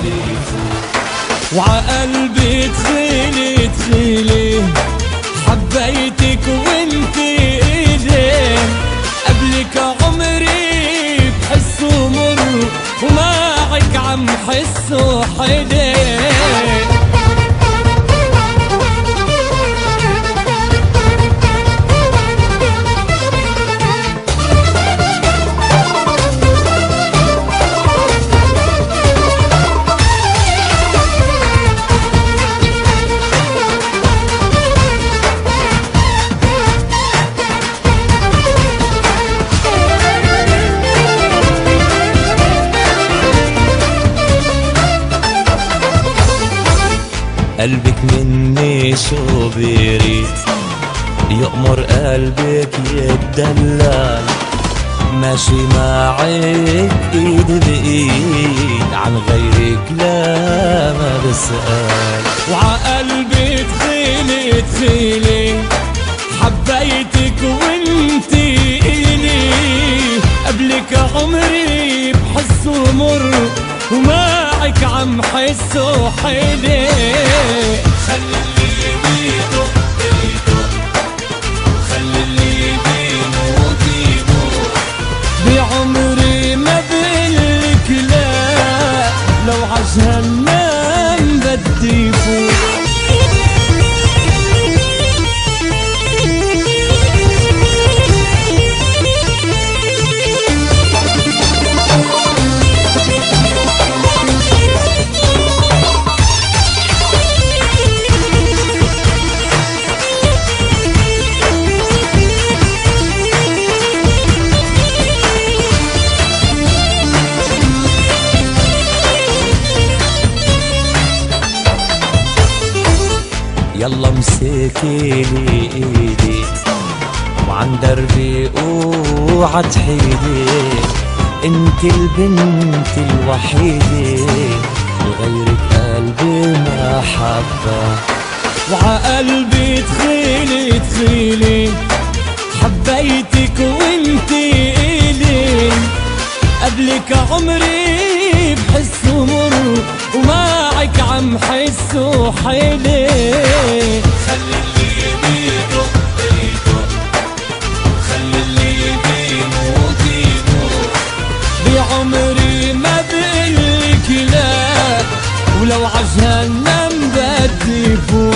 وعقلبي تخيلي تخيلي حبيتك وانتي ايدي قبلك عمري بحسه مر ومعك عم حسه حدي. قلبك مني شو بيريد يأمر قلبك يتدلل ماشي معك ايد بايد عن غيرك لا ما بسأل. وعقلبي تخيلي تخيلي حبيتك وانتي إلي قبلك عمري بحسه مر ومعك عم حسه حلي. خلي اللي بيدق بيدق خلي اللي بيموت يموت بعمري ما بقلك لا لو عجهنم بدي فوت. يلا مسكيلي ايدي وعن دربي اوعى تحيدي انت البنت الوحيدة لغيرك قلبي ما حبه. وعقلبي تخيلي تخيلي حبيتك وانتي إلي قبلك عمري بحسه مر ومعك عم حسه حيلي. خلي اللي بيدق بيدق خلي اللي بيموت يموت بعمري ما بقلك لا ولو عجهنم بدي فوت.